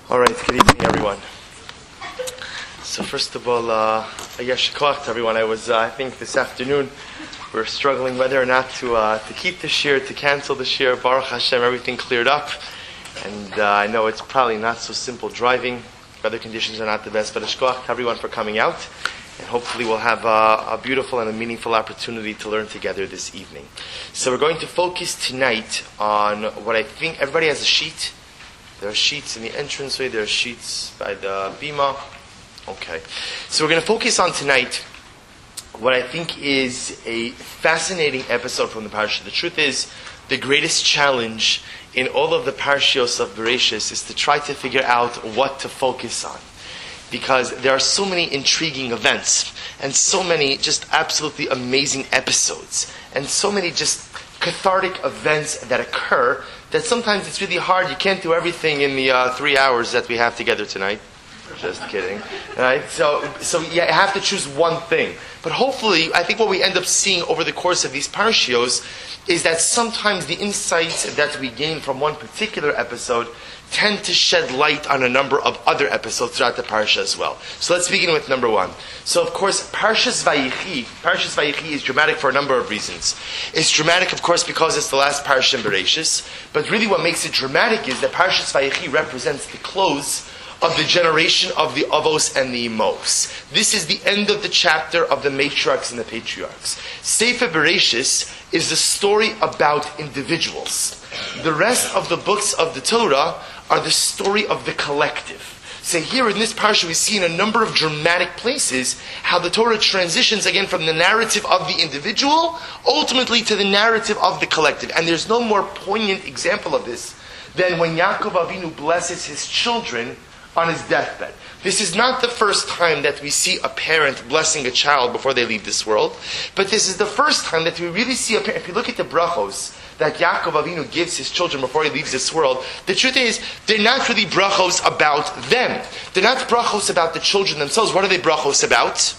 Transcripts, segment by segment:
All right, good evening, everyone. So first of all, Ayash Koach to everyone. I think this afternoon, we're struggling whether or not to keep the shir, to cancel the shir. Baruch Hashem, everything cleared up. And I know it's probably not so simple driving. Weather conditions are not the best, but Ashkoach to everyone for coming out. And hopefully we'll have a beautiful and a meaningful opportunity to learn together this evening. So we're going to focus tonight on what I think, everybody has a sheet. There are sheets in the entranceway, there are sheets by the bima. Okay. So we're going to focus on tonight what I think is a fascinating episode from the parasha. The truth is, the greatest challenge in all of the parashios of Bereshis is to try to figure out what to focus on. Because there are so many intriguing events, and so many just absolutely amazing episodes, and so many just cathartic events that occur, that sometimes it's really hard. You can't do everything in the 3 hours that we have together tonight. Just kidding. Right? So you have to choose one thing. But hopefully, I think what we end up seeing over the course of these parashios is that sometimes the insights that we gain from one particular episode tend to shed light on a number of other episodes throughout the parasha as well. So let's begin with number one. So of course, Parshas Vayichi is dramatic for a number of reasons. It's dramatic, of course, because it's the last parasha in Bereshis. But really what makes it dramatic is that Parshas Vayichi represents the close of the generation of the Avos and the Imos. This is the end of the chapter of the matriarchs and the patriarchs. Sefer Bereshis is the story about individuals. The rest of the books of the Torah are the story of the collective. So here in this parsha we see in a number of dramatic places how the Torah transitions again from the narrative of the individual ultimately to the narrative of the collective. And there's no more poignant example of this than when Yaakov Avinu blesses his children on his deathbed. This is not the first time that we see a parent blessing a child before they leave this world, but this is the first time that we really see a parent. If you look at the brachos that Yaakov Avinu gives his children before he leaves this world, the truth is, they're not really brachos about them. They're not brachos about the children themselves. What are they brachos about?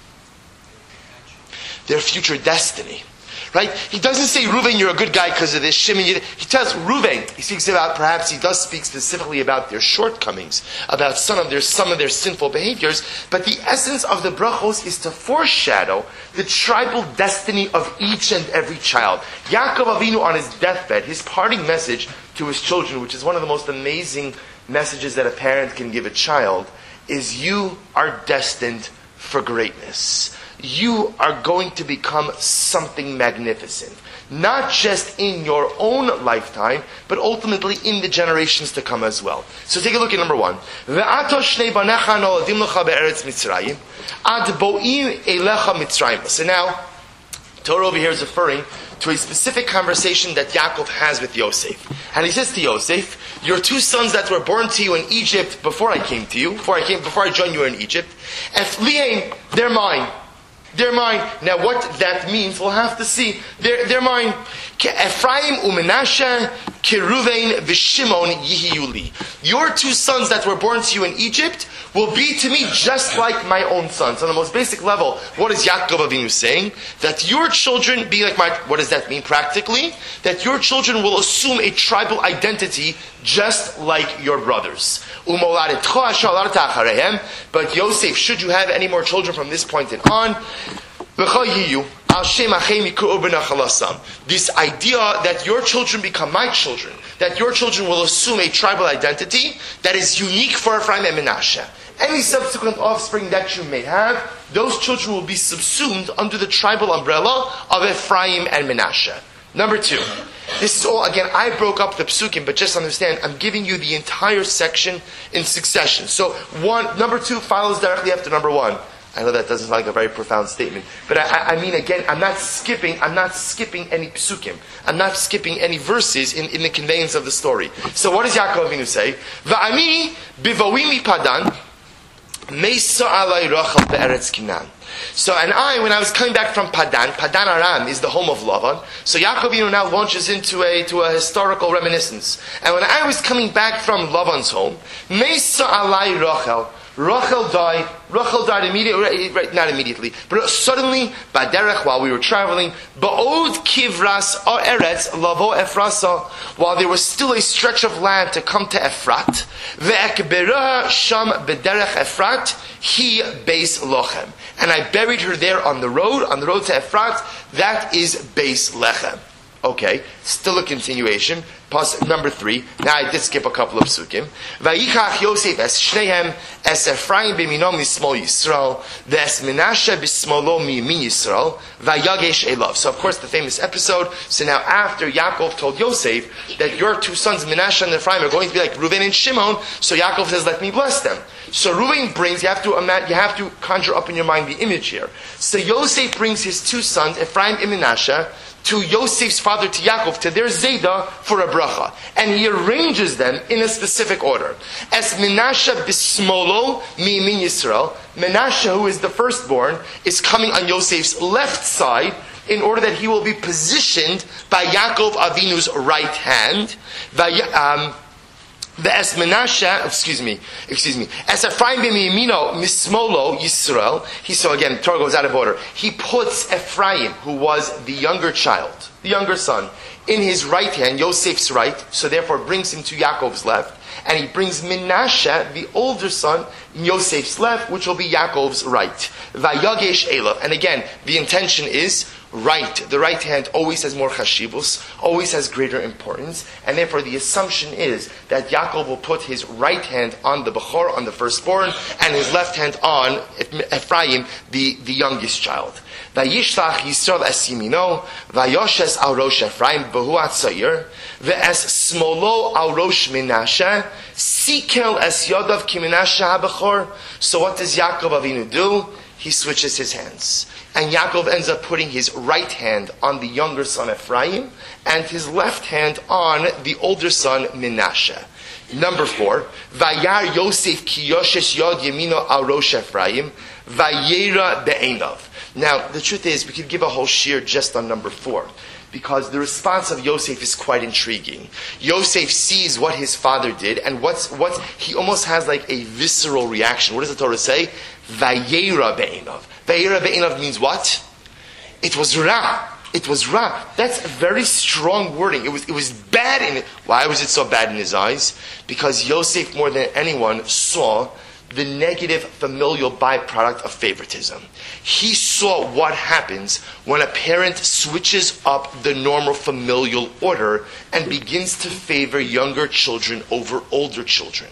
Their future destiny. Right? He doesn't say, Reuven, you're a good guy because of this. Shimon, he tells Reuven, he speaks about, perhaps he does speak specifically about their shortcomings, about some of their sinful behaviors, but the essence of the brachos is to foreshadow the tribal destiny of each and every child. Yaakov Avinu on his deathbed, his parting message to his children, which is one of the most amazing messages that a parent can give a child, is you are destined for greatness. You are going to become something magnificent. Not just in your own lifetime, but ultimately in the generations to come as well. So take a look at number one. So now, Torah over here is referring to a specific conversation that Yaakov has with Yosef. And he says to Yosef, your two sons that were born to you in Egypt before I came to you, before I joined you in Egypt, Ephliim, they're mine. They're mine. Now what that means, we'll have to see. They're mine. Ephraim u'Menashe, Keruven v'Shimon yihiyuli. Your two sons that were born to you in Egypt will be to me just like my own sons. On the most basic level, what is Yaakov Avinu saying? That your children be like mine. What does that mean practically? That your children will assume a tribal identity just like your brothers. But Yosef, should you have any more children from this point on, this idea that your children become my children, that your children will assume a tribal identity that is unique for Ephraim and Menashe. Any subsequent offspring that you may have, those children will be subsumed under the tribal umbrella of Ephraim and Menashe. Number two, this is all, again, I broke up the psukim, but just understand, I'm giving you the entire section in succession. So number two follows directly after number one. I know that doesn't sound like a very profound statement, but I mean, again, I'm not skipping any psukim. I'm not skipping any verses in the conveyance of the story. So what does Yaakov Avinu say? Va'ani bivawimi padan meisa alai Rachel be'eretz Canaan. So, and when I was coming back from Padan Aram is the home of Lavan. So Yaakov Avinu now launches into a historical reminiscence. And when I was coming back from Lavan's home, Meisa alai Rachel, Rachel died immediately, right, not immediately, but suddenly, Baderech, while we were traveling, Ba'od Kivras Eretz Lavo Efrasa, while there was still a stretch of land to come to Efrat, Ve'ekberah Sham Bederech Efrat, Hi Beis Lochem. And I buried her there on the road to Efrat, that is Beis Lechem. Okay, still a continuation. Number 3. Now I did skip a couple of psukim. Vayichach Yosef es Shnehem es Ephraim b'mino mismol Yisrael v'es Menashe b'smolo mimin Yisrael vayagesh elav. So of course the famous episode. So now after Yaakov told Yosef that your 2 sons Menashe and Ephraim are going to be like Reuven and Shimon, so Yaakov says, "Let me bless them." So Reuven brings. You have to conjure up in your mind the image here. So Yosef brings his 2 sons Ephraim and Menashe to Yosef's father, to Yaakov, to their Zayda for a bracha. And he arranges them in a specific order. As Menashe bismolo mimin Yisrael, Menashe, who is the firstborn, is coming on Yosef's left side in order that he will be positioned by Yaakov Avinu's right hand. As Menashe, excuse me. As Ephraim b'miyamino mismolo Yisrael, so again, Torah goes out of order. He puts Ephraim, who was the younger child, the younger son, in his right hand, Yosef's right, so therefore brings him to Yaakov's left, and he brings Menashe, the older son, in Yosef's left, which will be Yaakov's right. Vayagesh elav. And again, the intention is right. The right hand always has more chashibus, always has greater importance, and therefore the assumption is that Yaakov will put his right hand on the Bechor, on the firstborn, and his left hand on Ephraim, the youngest child. Vayishlach Yisrael es yimino, vayoshes al rosh Ephraim behu atzair, ve'es smolo al rosh Menashe, sikel es yodav ki Menashe ha-Bechor. So what does Yaakov Avinu do? He switches his hands. And Yaakov ends up putting his right hand on the younger son Ephraim, and his left hand on the older son Menashe. Number 4, Vayar Yosef ki yoshes yod yemino al rosh Ephraim, vayera be'einav. Now, the truth is, we could give a whole shir just on number 4, because the response of Yosef is quite intriguing. Yosef sees what his father did, and he almost has like a visceral reaction. What does the Torah say? Vayera be'einav. Vayera be'einav means what? It was ra. It was ra. That's a very strong wording. It was bad in it. Why was it so bad in his eyes? Because Yosef, more than anyone, saw the negative familial byproduct of favoritism. He saw what happens when a parent switches up the normal familial order and begins to favor younger children over older children.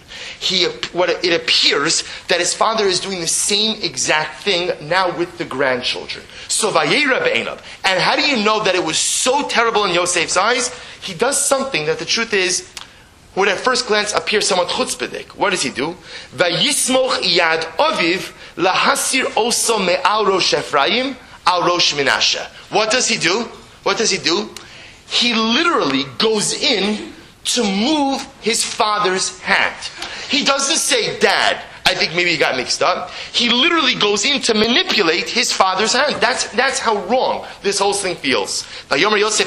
It appears that his father is doing the same exact thing now with the grandchildren. So vayera be'einav. And how do you know that it was so terrible in Yosef's eyes? He does something that the truth is would at first glance appear somewhat chutzpahdik. What does he do? Vayismoch yad aviv lahasir oso me'al rosh Ephraim al rosh Menashe. What does he do? He literally goes in to move his father's hand. He doesn't say, "Dad, I think maybe he got mixed up." He literally goes in to manipulate his father's hand. That's how wrong this whole thing feels. And now Yosef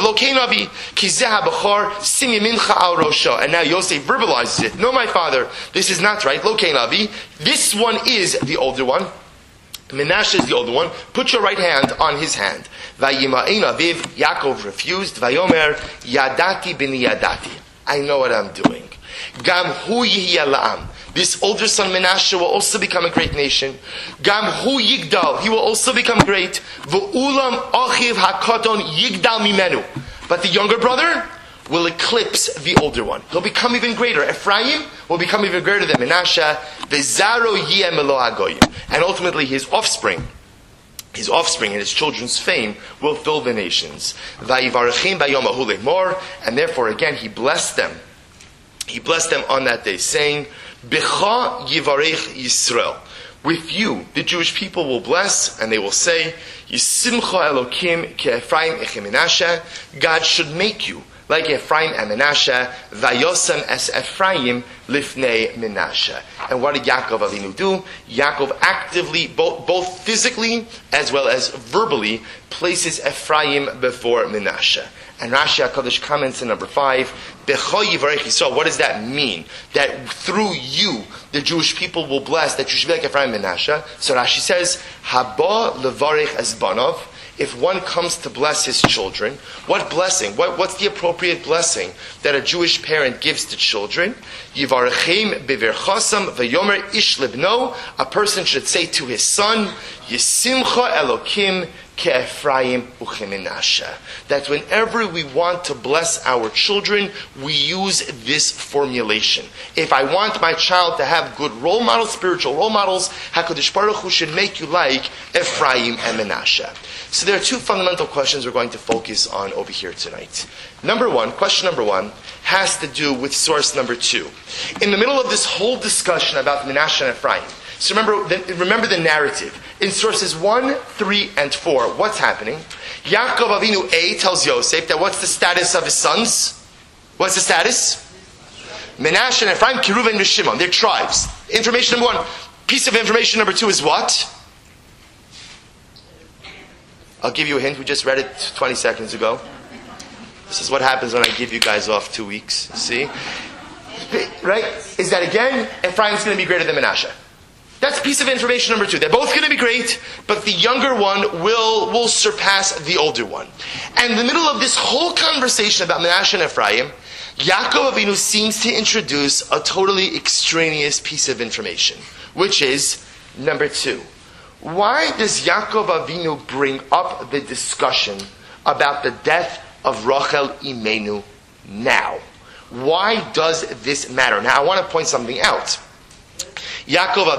verbalizes it. No, my father, this is not right. This one is the older one. Menashe is the older one. Put your right hand on his hand. Yaakov refused. Vayomer yadati b'ni yadati. I know what I'm doing. Gam hu yihya la'am. This older son Menashe will also become a great nation. Gam hu yigdal. He will also become great. V'ulam achiv hakaton yigdal mimenu. But the younger brother will eclipse the older one. He'll become even greater. Ephraim will become even greater than Menashe. V'zaro yiem elo hagoyim. And ultimately his offspring and his children's fame will fill the nations. Vayivarachim bayom ahu lemor. And therefore again he blessed them. He blessed them on that day, saying, B'cha yivarech Yisrael. With you, the Jewish people will bless, and they will say, Yisimcha Elokim ke Ephraim eche Menashe. God should make you like Ephraim and Menashe, Vayosem es Ephraim lifnei Menashe. And what did Yaakov Avinu do? Yaakov actively, both physically as well as verbally, places Ephraim before Menashe. And Rashi HaKadosh comments in number 5, Becho Yivarech Yisrael. What does that mean? That through you, the Jewish people will bless, that you should be like Ephraim and Menashe. So Rashi says, Haba levarech esbanov. If one comes to bless his children, what blessing? What's the appropriate blessing that a Jewish parent gives to children? Yivarechim beverchasam v'yomer ish libno. A person should say to his son, Yisimcha Elokim ke'Ephraim u'chemenashe. That whenever we want to bless our children, we use this formulation. If I want my child to have good role models, spiritual role models, HaKadosh Baruch Hu should make you like Ephraim and Menashe. So there are two fundamental questions we're going to focus on over here tonight. Question number one, has to do with source number 2. In the middle of this whole discussion about Menashe and Ephraim, so remember the narrative. In sources 1, 3, and 4, what's happening? Yaakov Avinu tells Yosef that what's the status of his sons? What's the status? Menashe and Ephraim, Kiruv and Shimon. They're tribes. Information number 1. Piece of information number 2 is what? I'll give you a hint. We just read it 20 seconds ago. This is what happens when I give you guys off 2 weeks. See? Right? Is that again, Ephraim's going to be greater than Menashe. That's piece of information number 2. They're both going to be great, but the younger one will surpass the older one. And in the middle of this whole conversation about Menashe and Ephraim, Yaakov Avinu seems to introduce a totally extraneous piece of information, which is number 2. Why does Yaakov Avinu bring up the discussion about the death of Rachel Imenu now? Why does this matter? Now, I want to point something out. Yaakov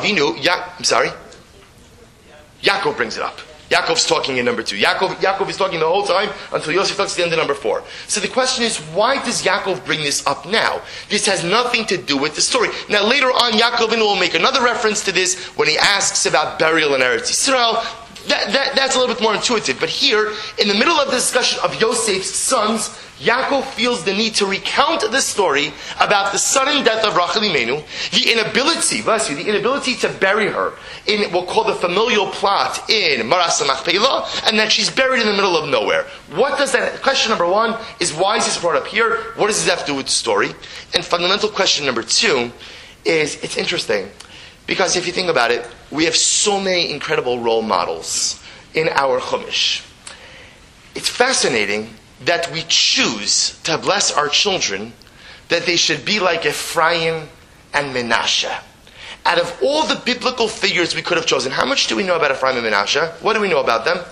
brings it up. Yaakov's talking in number 2. Yaakov is talking the whole time until Yosef talks to the end of number 4. So the question is, why does Yaakov bring this up now? This has nothing to do with the story. Now later on, Yaakov will make another reference to this when he asks about burial in Eretz Yisrael. That's a little bit more intuitive. But here, in the middle of the discussion of Yosef's sons, Yaakov feels the need to recount the story about the sudden death of Rachel Imenu, the inability to bury her in what we'll call the familial plot in Maras HaMachpelah, and that she's buried in the middle of nowhere. What does that? Question number 1 is, why is this brought up here? What does this have to do with the story? And fundamental question number 2 is, it's interesting, because if you think about it, we have so many incredible role models in our Chumash. It's fascinating that we choose to bless our children that they should be like Ephraim and Menashe. Out of all the biblical figures we could have chosen, how much do we know about Ephraim and Menashe? What do we know about them?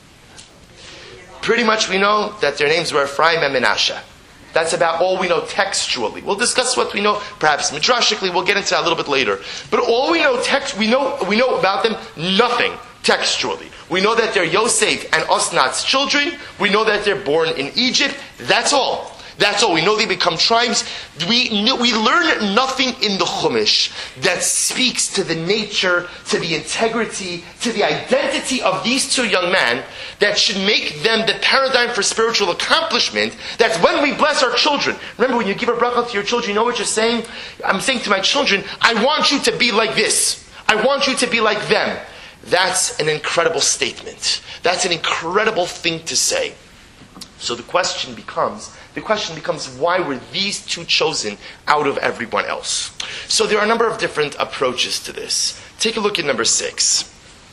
Pretty much we know that their names were Ephraim and Menashe. That's about all we know textually. We'll discuss what we know, perhaps midrashically. We'll get into that a little bit later. But all we know we know about them nothing textually. We know that they're Yosef and Osnat's children. We know that they're born in Egypt. That's all. That's all. We know they become tribes. We learn nothing in the Chumash that speaks to the nature, to the integrity, to the identity of these 2 young men that should make them the paradigm for spiritual accomplishment. That's when we bless our children. Remember, when you give a bracha to your children, you know what you're saying? I'm saying to my children, I want you to be like this. I want you to be like them. That's an incredible statement. That's an incredible thing to say. So the question becomes, why were these 2 chosen out of everyone else? So there are a number of different approaches to this. Take a look at number 6.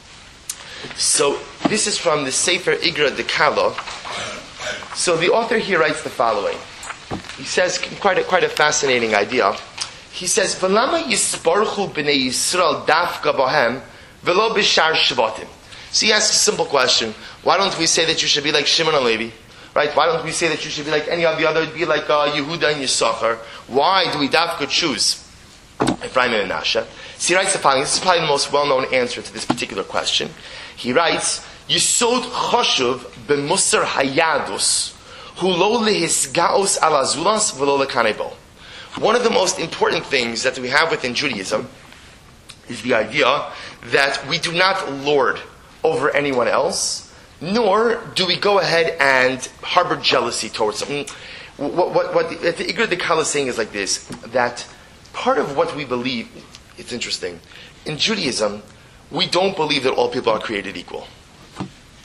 So this is from the Sefer Igra Dekala. So the author here writes the following. He says quite a fascinating idea. He says, "V'lama yisparchu b'nei Yisrael dafka bahem v'lo b'shar shvatim." So he asks a simple question. Why don't we say that you should be like Shimon and Levi? Right? Why don't we say that you should be like any of the other, be like Yehuda and Yisachar? Why do we dafka choose Ephraim and Menashe? So he writes the following. This is probably the most well-known answer to this particular question. He writes, Yisod choshuv b'musar hayadus hu lo lehisgaos ala zulas v'lo lekanebo. One of the most important things that we have within Judaism is the idea that we do not lord over anyone else, nor do we go ahead and harbor jealousy towards someone. What the Igra Dekala is saying is like this, that part of what we believe, it's interesting, in Judaism, we don't believe that all people are created equal. Very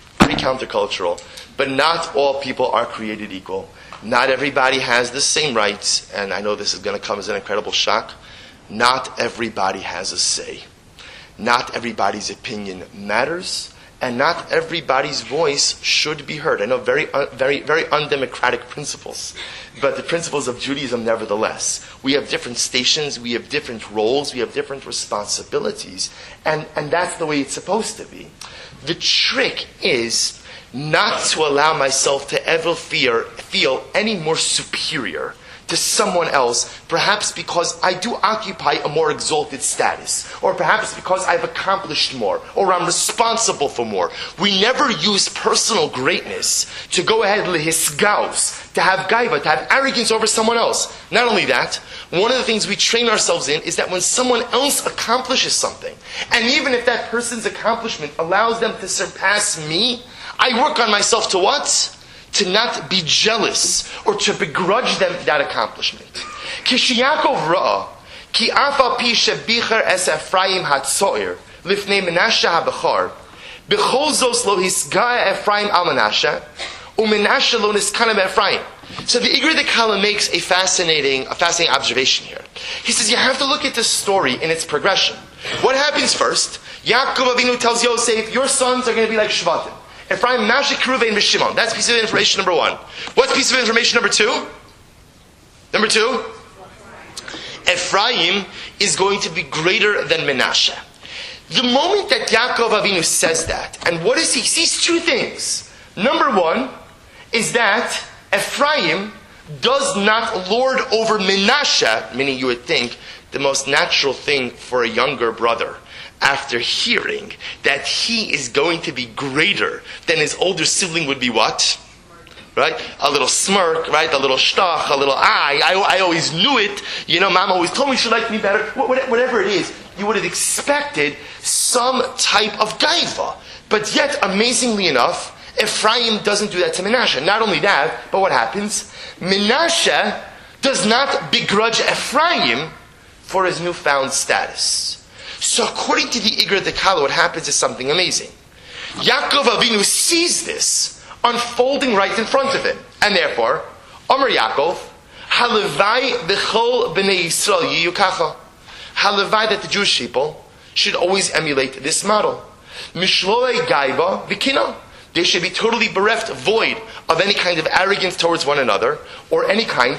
countercultural. But not all people are created equal. Not everybody has the same rights, and I know this is going to come as an incredible shock. Not everybody has a say. Not everybody's opinion matters, and not everybody's voice should be heard. I know very undemocratic principles, but the principles of Judaism nevertheless. We have different stations, we have different roles, we have different responsibilities, and that's the way it's supposed to be. The trick is not to allow myself to ever feel any more superior to someone else, perhaps because I do occupy a more exalted status, or perhaps because I've accomplished more, or I'm responsible for more. We never use personal greatness to go ahead lehisgaus, to have gaiva, to have arrogance over someone else. Not only that, one of the things we train ourselves in is that when someone else accomplishes something, and even if that person's accomplishment allows them to surpass me, I work on myself to what? To not be jealous or to begrudge them that accomplishment. Kishiyakov ra'a ki afa pi shebicher es Ephraim hatzoir lifnei Menashe habechar b'chol zos lo hisgaya Ephraim al Menashe u'Menashe lo niskana Ephraim. So the Igur Dekala makes a fascinating observation here. He says you have to look at this story in its progression. What happens first? Yaakov Avinu tells Yosef, your sons are going to be like Shvatim. Ephraim, Menashe, Reuven, and Shimon. That's piece of information number one. What's piece of information number two? Number two? Ephraim is going to be greater than Menashe. The moment that Yaakov Avinu says that, and what is he? He sees two things. Number one is that Ephraim does not lord over Menashe, meaning you would think the most natural thing for a younger brother, after hearing that he is going to be greater than his older sibling would be what? Right? A little smirk, right? A little shtach, a little I always knew it. You know, Mom always told me she liked me better. Whatever it is, you would have expected some type of gaiva. But yet, amazingly enough, Ephraim doesn't do that to Menashe. Not only that, but what happens? Menashe does not begrudge Ephraim for his newfound status. So according to the Igur Dekala, what happens is something amazing. Yaakov Avinu sees this unfolding right in front of him. And therefore, Omer Yaakov, Halevai b'chol b'nei Yisrael yiyu kacha. Halevai, that the Jewish people should always emulate this model. Mishlolei gaiba v'kina. They should be totally bereft, void of any kind of arrogance towards one another, or any kind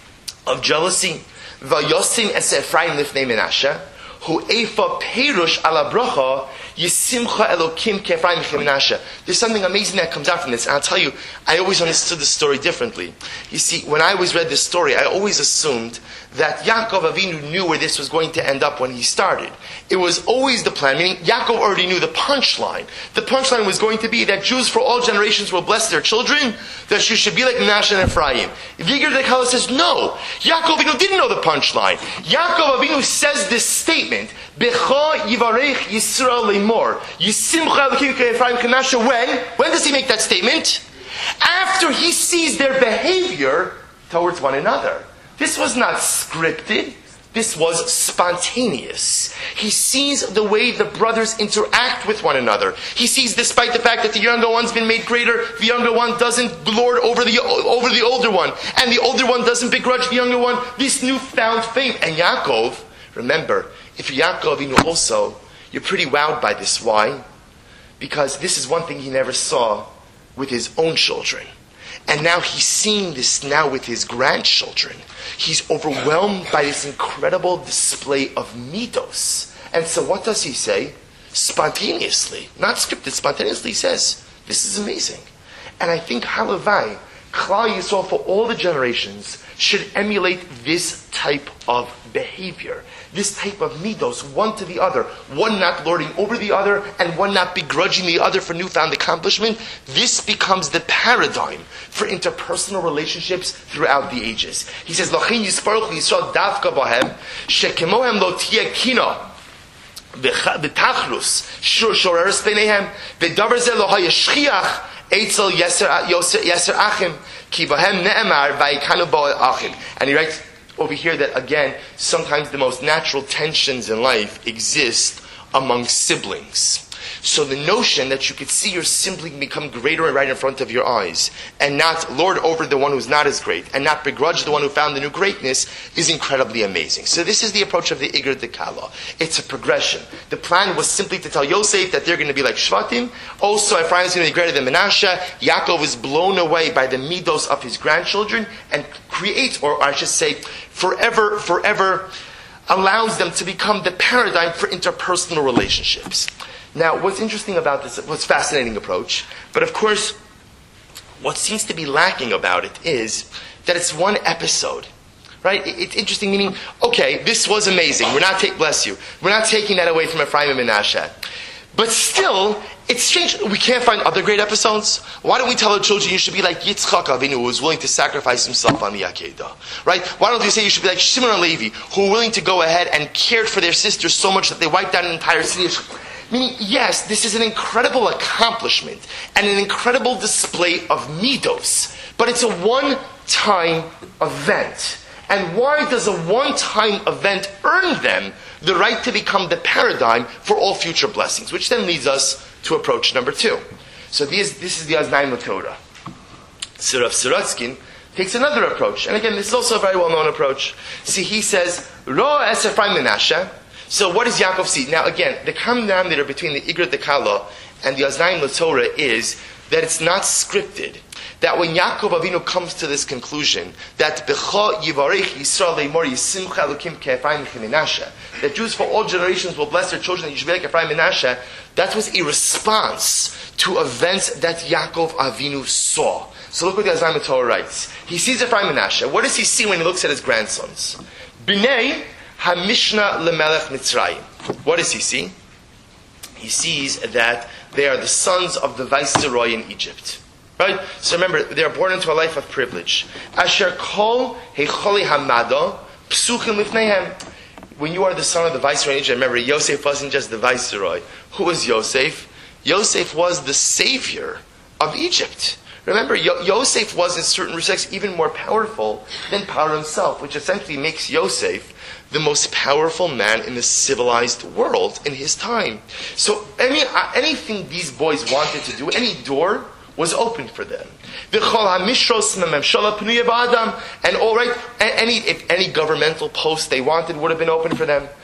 of jealousy. Vayosim es Ephraim lifnei Menashe. Hu efa perush ala bracha yisimcha elokim kefraim Menashe. There's something amazing that comes out from this, and I'll tell you, I always understood the story differently. You see, when I always read this story, I always assumed that Yaakov Avinu knew where this was going to end up when he started. It was always the plan, meaning Yaakov already knew the punchline. The punchline was going to be that Jews for all generations will bless their children, that you should be like Menashe and Ephraim. Igur Dekala says, no, Yaakov Avinu didn't know the punchline. Yaakov Avinu says this statement, Becha yivarech Yisrael lemor, Yisimcha elokim Ephraim Menashe. When does he make that statement? After he sees their behavior towards one another. This was not scripted. This was spontaneous. He sees the way the brothers interact with one another. He sees, despite the fact that the younger one's been made greater, the younger one doesn't lord over the older one, and the older one doesn't begrudge the younger one, this newfound faith. And Yaakov, remember, if you're Yaakov, you know also, you're pretty wowed by this. Why? Because this is one thing he never saw with his own children. And now he's seeing this now with his grandchildren. He's overwhelmed by this incredible display of midos. And so what does he say? Spontaneously, not scripted, spontaneously he says, this is amazing. And I think Halavai, Klal Yisrael for all the generations, should emulate this type of behavior. This type of midos, one to the other, one not lording over the other, and one not begrudging the other for newfound accomplishment. This becomes the paradigm for interpersonal relationships throughout the ages. He says, Lachin yisparuch Yisrael davka bahem, shekemohem lo tiyeh kina, v'tachrus, shoreres b'neihem, v'davar zeh lo hayashchiach, eitzel yeser achim, ki bahem ne'emar, v'ayikanu bo achim. And he writes over here that, again, sometimes the most natural tensions in life exist among siblings. So the notion that you could see your sibling become greater right in front of your eyes, and not lord over the one who's not as great, and not begrudge the one who found the new greatness, is incredibly amazing. So this is the approach of the Iger Dekala. It's a progression. The plan was simply to tell Yosef that they're going to be like Shvatim. Also, Ephraim is going to be greater than Menashe. Yaakov is blown away by the midos of his grandchildren, and creates, or I should say, forever allows them to become the paradigm for interpersonal relationships. Now, what's interesting about this, what's fascinating approach, but of course, what seems to be lacking about it is that it's one episode. Right? It's interesting, meaning, okay, this was amazing. Bless you. We're not taking that away from Ephraim and Menashe. But still, it's strange. We can't find other great episodes. Why don't we tell our children you should be like Yitzchak Avinu, who was willing to sacrifice himself on the Akedah? Right? Why don't we say you should be like Shimon and Levi, who were willing to go ahead and cared for their sisters so much that they wiped out an entire city? Meaning, yes, this is an incredible accomplishment and an incredible display of midos. But it's a one-time event. And why does a one-time event earn them the right to become the paradigm for all future blessings? Which then leads us to approach number 2. So this is the Aznaim Torah. So Rav Sorotzkin takes another approach. And again, this is also a very well-known approach. See, he says, Ro es Ephraim Menashe. So what does Yaakov see? Now again, the common denominator between the Iger Dekala and the Aznaim Torah is that it's not scripted. That when Yaakov Avinu comes to this conclusion, that B'cha Yivarech Yisrael Leimor Yisimcha Elokim Ke'Ephraim Menashe, that Jews for all generations will bless their children, that you should be like Ephraim Menashe, that was a response to events that Yaakov Avinu saw. So look what the Aznaim Torah writes. He sees Ephraim Menashe. What does he see when he looks at his grandsons? B'nei HaMishna LeMelech Mitzrayim. What does he see? He sees that they are the sons of the viceroy in Egypt. Right? So remember, they are born into a life of privilege. Asher kol heicholi hamado psuchim lifneihem. When you are the son of the viceroy in Egypt, remember, Yosef wasn't just the viceroy. Who was Yosef? Yosef was the savior of Egypt. Remember, Yosef was in certain respects even more powerful than Paro himself, which essentially makes Yosef the most powerful man in the civilized world in his time. So anything these boys wanted to do, any door was open for them. And all right, any governmental post they wanted would have been open for them.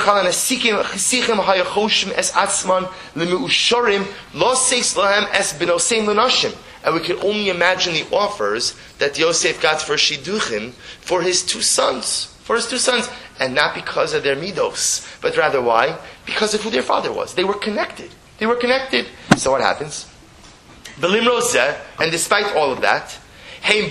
And we can only imagine the offers that Yosef got for Shidduchim for his two sons. And not because of their midos, but rather why? Because of who their father was. They were connected. So what happens? And despite all of that, and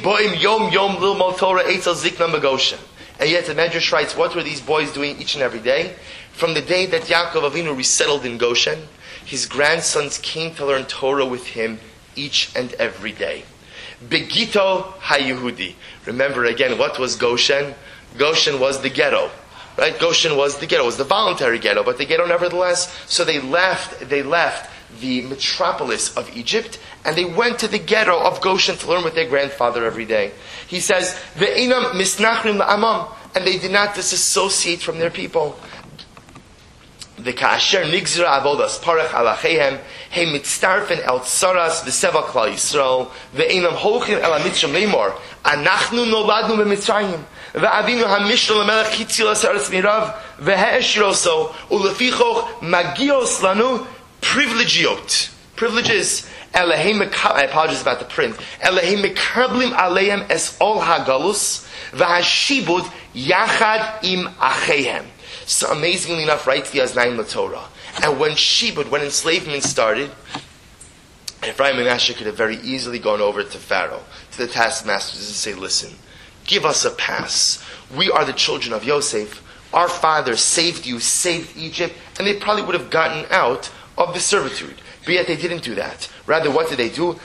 yet the Medrash writes, what were these boys doing each and every day? From the day that Yaakov Avinu resettled in Goshen, his grandsons came to learn Torah with him each and every day. Begito HaYehudi. Remember again, what was Goshen? Goshen was the ghetto. Right? Goshen was the ghetto. It was the voluntary ghetto, but the ghetto nevertheless. So they left the metropolis of Egypt, and they went to the ghetto of Goshen to learn with their grandfather every day. He says, Ve'inam misnachrim la'amam, and they did not disassociate from their people. V'ka'asher nigzra avodas parach alachehem, he mitztarfen el tsaras v'seva klal Yisrael, ve'inam holchin el amitzrim leimor, anachnu noladnu b'mitzrayim, ve'avinu hamishra l'melech hitzil aseretz mirav, ve'he'eshiroso, ulefichoch magios lanu, privileges. I apologize about the print. Elahim mekablim aleim es ol hagalus v'hashibud yachad im achehem. So amazingly enough, writes the Aznaim Torah. And when enslavement started, Ephraim and Menashe could have very easily gone over to Pharaoh, to the taskmasters, and say, listen, give us a pass. We are the children of Yosef. Our father saved you, saved Egypt, and they probably would have gotten out of the servitude. But yet they didn't do that. Rather, what did they do?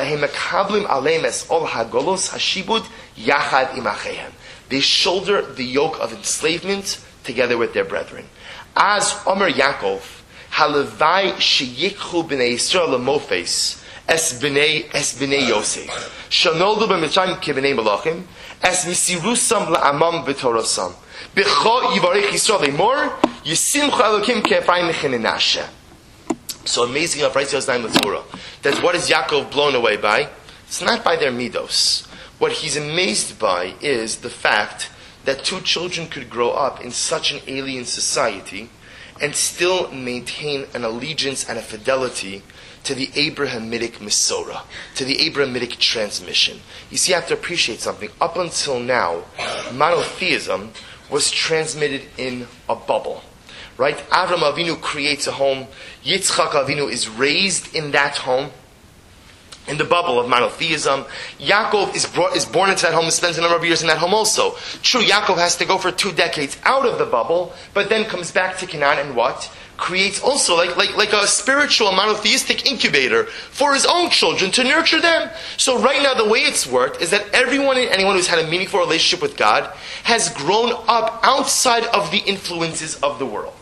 They shoulder the yoke of enslavement together with their brethren. As Omer Yaakov, halavai sheyikhu b'nei Yisrael lemofes es b'nei Yosef shanoldu b'mitzrayim kib'nei malachim es misirusam la'amam v'torosam b'cho yivarech Yisrael lemor yisimcha elokim ke'Ephraim Menashe. So amazing of Raisa Oznaim L'Torah. That what is Yaakov blown away by? It's not by their midos. What he's amazed by is the fact that two children could grow up in such an alien society and still maintain an allegiance and a fidelity to the Abrahamic Mesorah, to the Abrahamic transmission. You see, you have to appreciate something. Up until now, monotheism was transmitted in a bubble. Right? Avram Avinu creates a home. Yitzchak Avinu is raised in that home, in the bubble of monotheism. Yaakov is born into that home and spends a number of years in that home also. True, Yaakov has to go for 2 decades out of the bubble, but then comes back to Canaan and what? Creates also like a spiritual monotheistic incubator for his own children to nurture them. So right now the way it's worked is that everyone and anyone who's had a meaningful relationship with God has grown up outside of the influences of the world.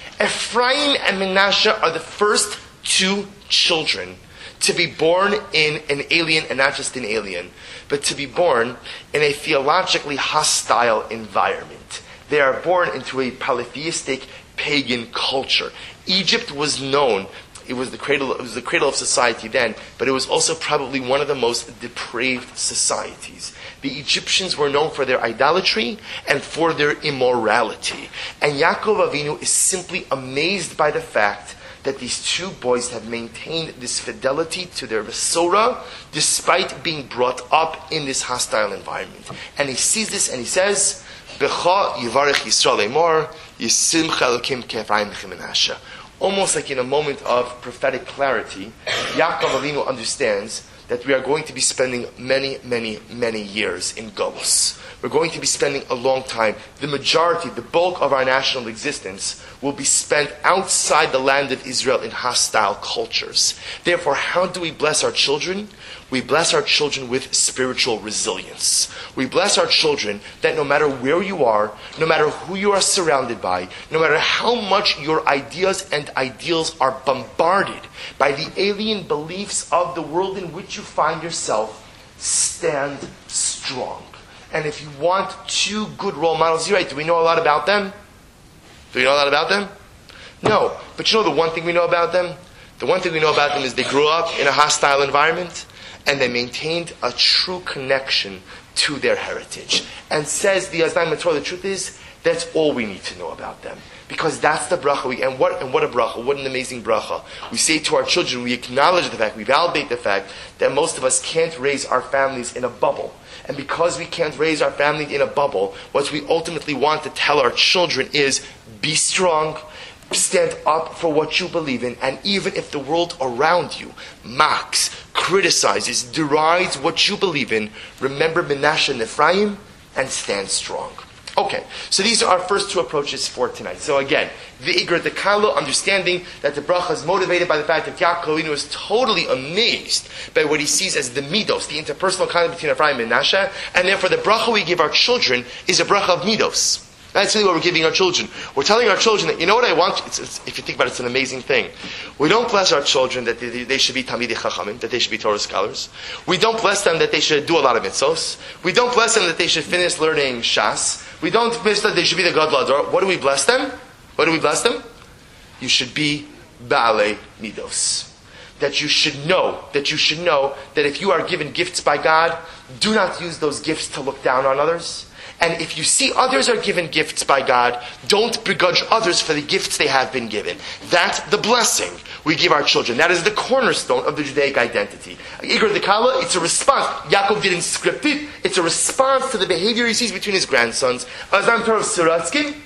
Ephraim and Menashe are the first 2 children to be born in an alien, and not just an alien, but to be born in a theologically hostile environment. They are born into a polytheistic pagan culture. Egypt was known, it was the cradle of society then, but it was also probably one of the most depraved societies. The Egyptians were known for their idolatry and for their immorality. And Yaakov Avinu is simply amazed by the fact that these 2 boys have maintained this fidelity to their Mesorah despite being brought up in this hostile environment. And he sees this and he says, Becha Yivarech Yisrael Emor, Yisimcha Elokim K'Ephraim V'Menashe. Almost like in a moment of prophetic clarity, Yaakov Avinu understands that we are going to be spending many, many, many years in Golus. We're going to be spending a long time. The majority, the bulk of our national existence will be spent outside the land of Israel in hostile cultures. Therefore, how do we bless our children? We bless our children with spiritual resilience. We bless our children that no matter where you are, no matter who you are surrounded by, no matter how much your ideas and ideals are bombarded by the alien beliefs of the world in which you find yourself, stand strong. And if you want 2 good role models, you're right, do we know a lot about them? Do we know a lot about them? No. But you know the one thing we know about them? The one thing we know about them is they grew up in a hostile environment and they maintained a true connection to their heritage. And says the Oznaim Torah, the truth is, that's all we need to know about them. Because that's the bracha. And what a bracha. What an amazing bracha. We say to our children, we acknowledge the fact, we validate the fact that most of us can't raise our families in a bubble. And because we can't raise our family in a bubble, what we ultimately want to tell our children is, be strong, stand up for what you believe in, and even if the world around you mocks, criticizes, derides what you believe in, remember Menashe and Ephraim and stand strong. Okay, so these are our first 2 approaches for tonight. So again, the Iger, the Kalo, understanding that the bracha is motivated by the fact that Yaakov Avinu is totally amazed by what he sees as the midos, the interpersonal contact between Ephraim and Menashe, and therefore the bracha we give our children is a bracha of midos. That's really what we're giving our children. We're telling our children that, you know what I want? If you think about it, it's an amazing thing. We don't bless our children that they should be Talmidei Chachamim, that they should be Torah scholars. We don't bless them that they should do a lot of mitzvos. We don't bless them that they should finish learning Shas. We don't bless them that they should be the Gadol Hador. What do we bless them? What do we bless them? You should be Baalei Midos. That you should know that if you are given gifts by God, do not use those gifts to look down on others. And if you see others are given gifts by God, don't begrudge others for the gifts they have been given. That's the blessing we give our children. That is the cornerstone of the Judaic identity. Iger the Kala, it's a response. Yaakov didn't script it. It's a response to the behavior he sees between his grandsons. Oznaim Torah Siratzkin,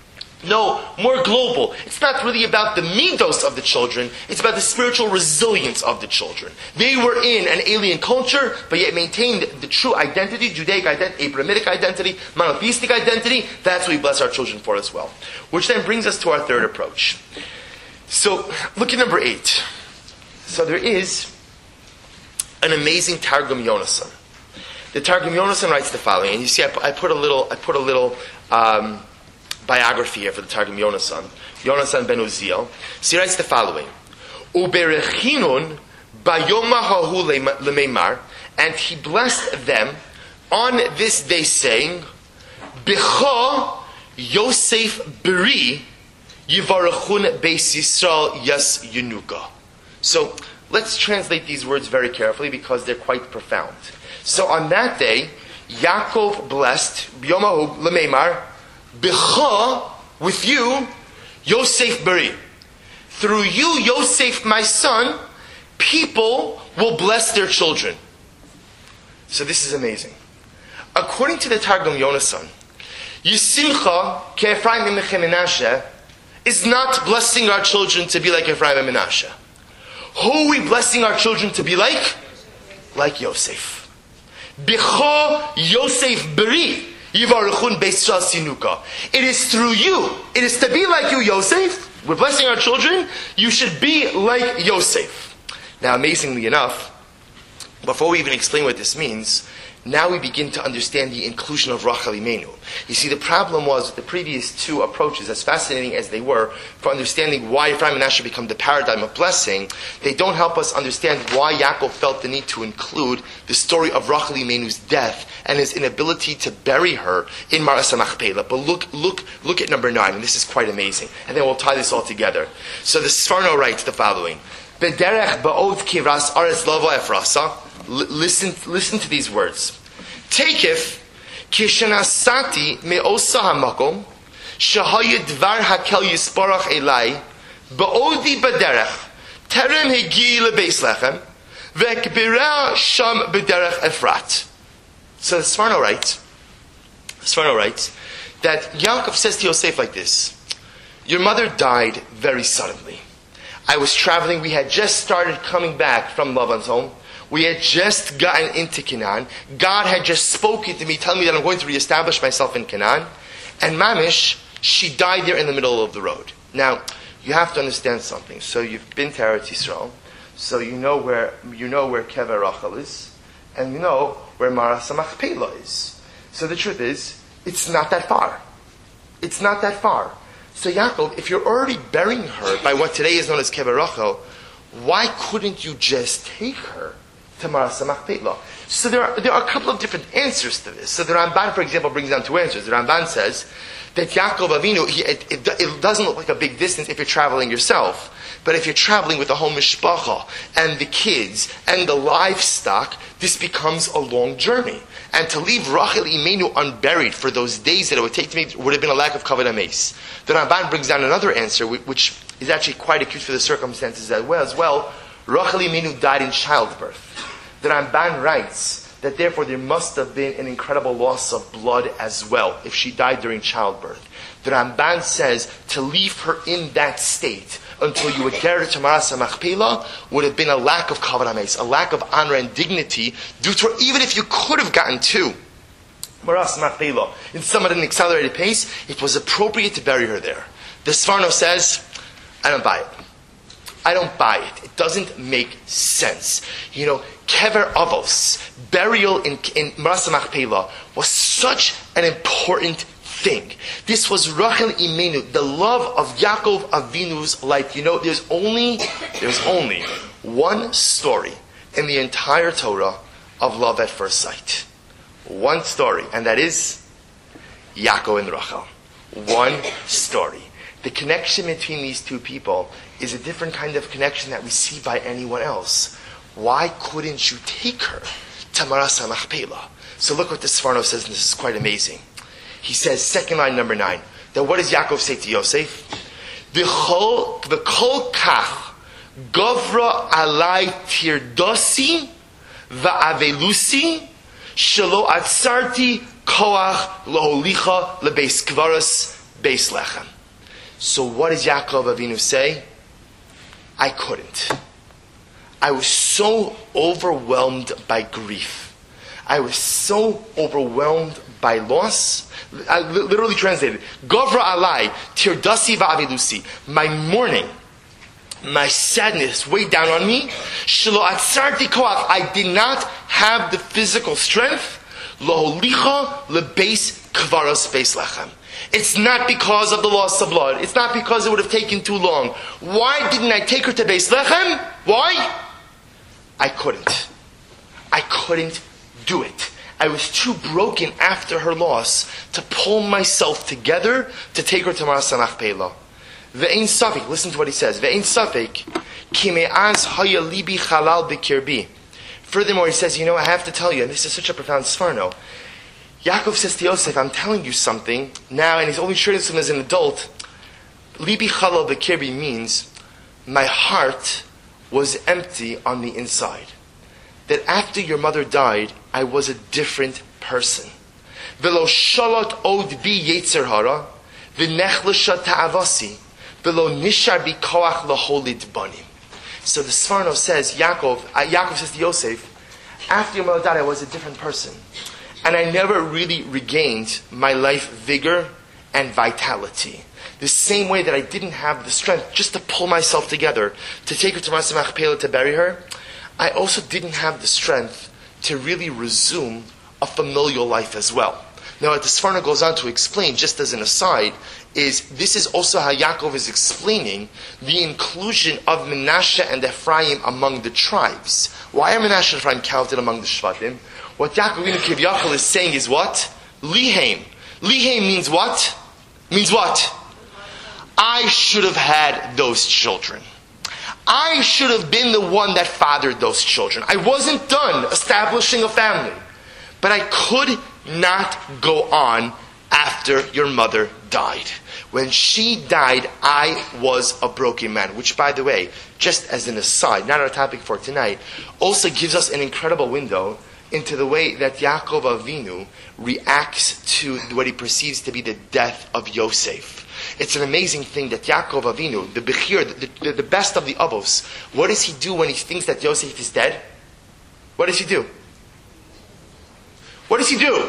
no, more global. It's not really about the midos of the children. It's about the spiritual resilience of the children. They were in an alien culture, but yet maintained the true identity, Judaic identity, Abrahamic identity, monotheistic identity. That's what we bless our children for as well. Which then brings us to our third approach. So, look at number 8. So there is an amazing Targum Yonasan. The Targum Yonasan writes the following, and you see, I put a little biography here for the Targum Yonasan ben Uziel. So he writes the following: Uberechinun bayom hahu lemeimar, and he blessed them on this day, saying, Becha Yosef Beri Yivarachun Beis Yisrael Yas Yunuka. So let's translate these words very carefully because they're quite profound. So on that day, Yaakov blessed B'yomahu L'meimar B'cha, with you, Yosef Beri. Through you, Yosef, my son, people will bless their children. So this is amazing. According to the Targum Yonasan, Yisimcha Ke'Ephraim and Menashe is not blessing our children to be like Ephraim and Menashe. Who are we blessing our children to be like? Like Yosef. B'cha Yosef Beri Yivarachun Beis Yisrael Sinuka. It is through you. It is to be like you, Yosef. We're blessing our children. You should be like Yosef. Now, amazingly enough, before we even explain what this means, now we begin to understand the inclusion of Rachel Imenu. You see, the problem was with the previous two approaches, as fascinating as they were, for understanding why Ephraim and Menashe become the paradigm of blessing, they don't help us understand why Yaakov felt the need to include the story of Rachel Imenu's death and his inability to bury her in Maras HaMachpelah. But look at number 9, and this is quite amazing. And then we'll tie this all together. So the Sforno writes the following: B'derech ba'od kivras aretz lavo efrasa. Listen to these words. Takef kishenasati me'osa hamakom shahaya dvar hakel yisparach elai ba'odi b'derech terem hegi lebeis lechem ve'kbira sham b'derech Efrat. So the Sforno writes that Yaakov says to Yosef like this: your mother died very suddenly. I was traveling. We had just started coming back from Lavan's home. We had just gotten into Canaan. God had just spoken to me, telling me that I'm going to reestablish myself in Canaan. And Mamish, she died there in the middle of the road. Now, you have to understand something. So you've been to Eretz Yisrael. So you know where Kever Rachel is. And you know where Maras HaMachpelah is. So the truth is, it's not that far. It's not that far. So Yaakov, if you're already burying her by what today is known as Kever Rachel, why couldn't you just take her to Maras HaMachpelah? So there are a couple of different answers to this. So the Ramban, for example, brings down 2 answers. The Ramban says that Yaakov Avinu, it doesn't look like a big distance if you're traveling yourself. But if you're traveling with the whole mishpacha and the kids and the livestock, this becomes a long journey. And to leave Rachel Imenu unburied for those days that it would take to make would have been a lack of kavod hameis. The Ramban brings down another answer, which is actually quite acute for the circumstances as well. Rachel Imenu died in childbirth. The Ramban writes that therefore there must have been an incredible loss of blood as well if she died during childbirth. The Ramban says to leave her in that state until you would get her to Maras HaMachpelah would have been a lack of kavod hameis, a lack of honor and dignity, due to her, even if you could have gotten to Maras HaMachpelah in somewhat an accelerated pace, it was appropriate to bury her there. The Sforno says, I don't buy it. I don't buy it. It doesn't make sense. You know, Kever Avos, burial in Maras HaMachpelah, was such an important thing. This was Rachel Imenu, the love of Yaakov Avinu's life. You know, there's only one story in the entire Torah of love at first sight. One story, and that is Yaakov and Rachel. One story. The connection between these two people is a different kind of connection that we see by anyone else. Why couldn't you take her to Maras HaMachpelah? So look what the Sforno says, and this is quite amazing. He says, second line, number 9, that what does Yaakov say to Yosef? V'kol kach govra alai tirdosi va'avelusi shelo atzarti koach loholicha lebeis kvaros beis lechem. So what does Yaakov Avinu say? I couldn't. I was so overwhelmed by grief. I was so overwhelmed by loss. I literally translated, Govra alai, tirdasi va'avilusi. My mourning, my sadness weighed down on me. Shelo atzarti koach. I did not have the physical strength. Loholicha lebeis kvaros beis lechem. It's not because of the loss of blood. It's not because it would have taken too long. Why didn't I take her to Beis Lechem? Why? I couldn't. I couldn't do it. I was too broken after her loss to pull myself together to take her to Maras HaMachpelah. Ve'ein safek, listen to what he says. Ve'ein safek, ki me'az haya libi chalal b'kirbi. Furthermore, he says, I have to tell you, and this is such a profound svarno. Yaakov says to Yosef, I'm telling you something now, and he's only sharing this as an adult. Libi chalal b'kirbi means, my heart was empty on the inside. That after your mother died, I was a different person. V'lo shalot od bi yetzer hara, v'nechlasha ta'avasi, v'lo nishar bi koach laholid banim. So the Sforno says, Yaakov says to Yosef, after your mother died, I was a different person. And I never really regained my life vigor and vitality. The same way that I didn't have the strength just to pull myself together, to take her to Ma'aseh Machpelah to bury her, I also didn't have the strength to really resume a familial life as well. Now, what the Sforno goes on to explain, just as an aside, is this is also how Yaakov is explaining the inclusion of Menashe and Ephraim among the tribes. Why are Menashe and Ephraim counted among the Shvatim? What Yaakov Kivyachal is saying is what? Lihaim. Lihaim means what? Means what? I should have had those children. I should have been the one that fathered those children. I wasn't done establishing a family. But I could not go on after your mother died. When she died, I was a broken man. Which, by the way, just as an aside, not our topic for tonight, also gives us an incredible window into the way that Yaakov Avinu reacts to what he perceives to be the death of Yosef. It's an amazing thing that Yaakov Avinu, the Bechir, the best of the Avos, what does he do when he thinks that Yosef is dead? What does he do? What does he do?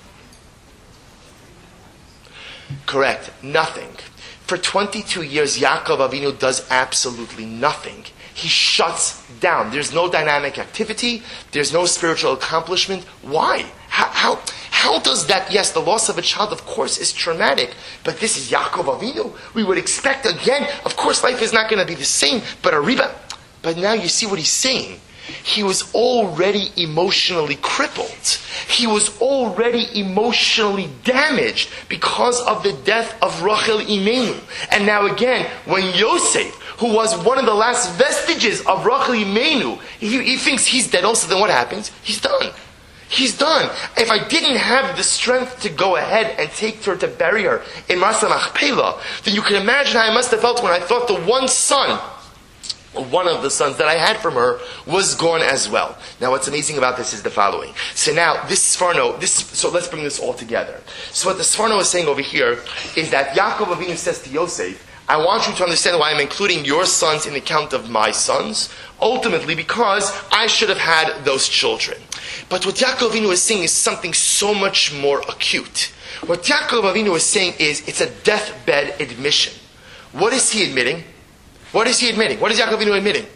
Correct. Nothing. For 22 years, Yaakov Avinu does absolutely nothing. He shuts down. There's no dynamic activity. There's no spiritual accomplishment. Why? How does that? Yes, the loss of a child, of course, is traumatic. But this is Yaakov Avinu. We would expect again, of course, life is not going to be the same. But now you see what he's saying. He was already emotionally crippled. He was already emotionally damaged because of the death of Rachel Imenu. And now again, when Yosef, who was one of the last vestiges of Rachel Imenu, he thinks he's dead also, then what happens? He's done. He's done. If I didn't have the strength to go ahead and take her to bury her in Ma'aseh Machpelah, then you can imagine how I must have felt when I thought the one of the sons that I had from her was gone as well. Now what's amazing about this is the following. So now, so let's bring this all together. So what the Sforno is saying over here is that Yaakov Avinu says to Yosef, I want you to understand why I'm including your sons in the count of my sons, ultimately because I should have had those children. But what Yaakov Avinu is saying is something so much more acute. What Yaakov Avinu is saying is, it's a deathbed admission. What is he admitting? What is he admitting? What is Yaakov Avinu admitting?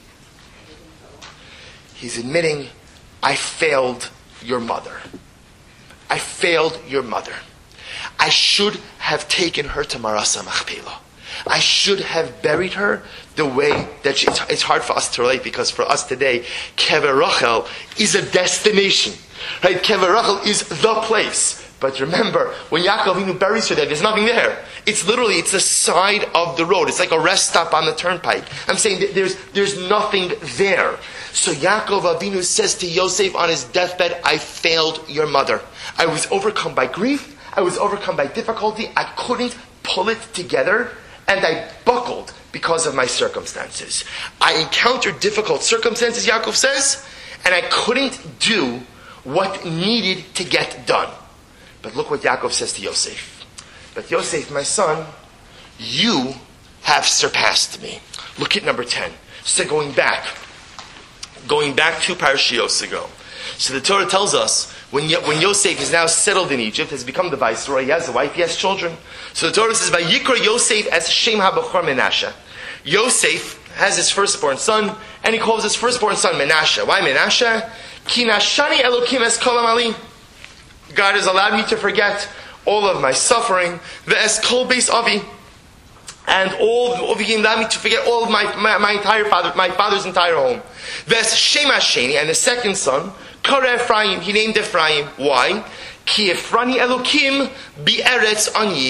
He's admitting, I failed your mother. I failed your mother. I should have taken her to Ma'aseh Machpelah. I should have buried her the way that it's hard for us to relate, because for us today, Kever Rachel is a destination. Right? Kever Rachel is the place. But remember, when Yaakov Avinu buries her there's nothing there. It's the side of the road. It's like a rest stop on the turnpike. I'm saying that there's nothing there. So Yaakov Avinu says to Yosef on his deathbed, I failed your mother. I was overcome by grief. I was overcome by difficulty. I couldn't pull it together. And I buckled because of my circumstances. I encountered difficult circumstances, Yaakov says, and I couldn't do what needed to get done. But look what Yaakov says to Yosef. But Yosef, my son, you have surpassed me. Look at number 10. So going back 2 parashiyos ago. So the Torah tells us, when Yosef is now settled in Egypt, has become the viceroy, he has a wife, he has children. So the Torah says, Vayikra Yosef as Shem HaBachor Menashe. Yosef has his firstborn son, and he calls his firstborn son Menashe. Why Menashe? Ki nashani Elokim es kol amali. God has allowed me to forget all of my suffering. Ve'es kol beis avi. And he allowed me to forget all of my father's entire home. Ve'es Shem Hasheni, and the second son, Kare Ephraim, he named Ephraim. Why? Ki Efrani Elokim bi Eretz Ani,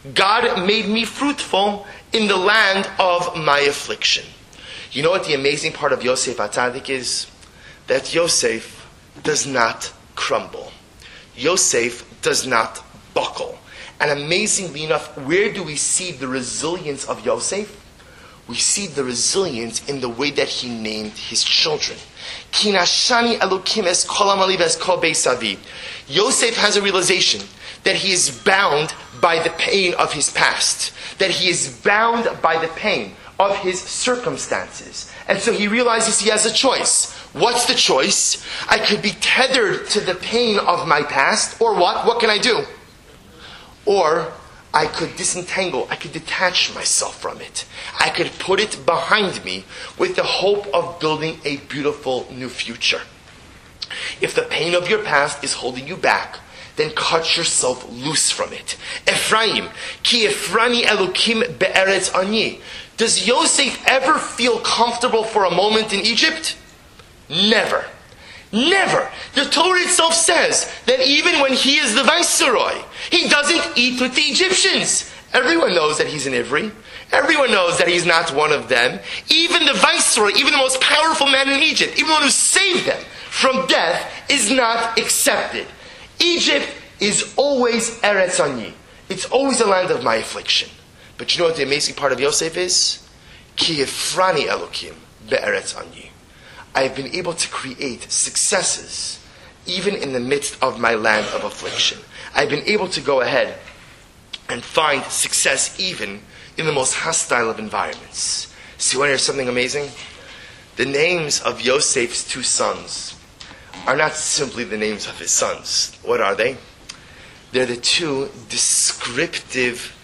God made me fruitful in the land of my affliction. You know what the amazing part of Yosef HaTzadik is? That Yosef does not crumble. Yosef does not buckle. And amazingly enough, where do we see the resilience of Yosef? We see the resilience in the way that he named his children. Kinashani Elokim es kol amali ves kol beis avi. Yosef has a realization that he is bound by the pain of his past, that he is bound by the pain of his circumstances. And so he realizes he has a choice. What's the choice? I could be tethered to the pain of my past, or what? What can I do? Or I could disentangle, I could detach myself from it. I could put it behind me with the hope of building a beautiful new future. If the pain of your past is holding you back, then cut yourself loose from it. Ephraim, ki Ephrani Elokim be'eretz ani. Does Yosef ever feel comfortable for a moment in Egypt? Never. Never. The Torah itself says that even when he is the viceroy, he doesn't eat with the Egyptians. Everyone knows that he's an Ivri. Everyone knows that he's not one of them. Even the viceroy, even the most powerful man in Egypt, even the one who saved them from death, is not accepted. Egypt is always Eretz Ani. It's always a land of my affliction. But you know what the amazing part of Yosef is? Ki Ephrani Elokim be'eretz Ani. I have been able to create successes even in the midst of my land of affliction. I've been able to go ahead and find success even in the most hostile of environments. See, you want to hear something amazing? The names of Yosef's two sons are not simply the names of his sons. What are they? They're the two descriptive,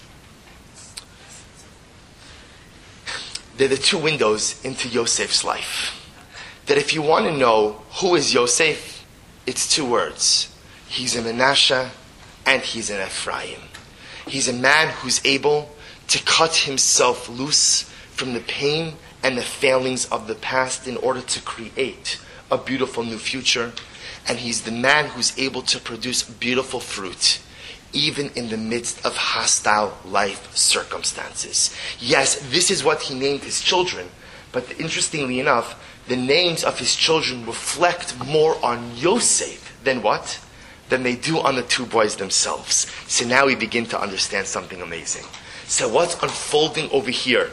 they're the two windows into Yosef's life. That if you want to know who is Yosef, it's two words. He's a Menashe and he's an Ephraim. He's a man who's able to cut himself loose from the pain and the failings of the past in order to create a beautiful new future. And he's the man who's able to produce beautiful fruit even in the midst of hostile life circumstances. Yes, this is what he named his children, but interestingly enough, the names of his children reflect more on Yosef than what? Than they do on the two boys themselves. So now we begin to understand something amazing. So what's unfolding over here?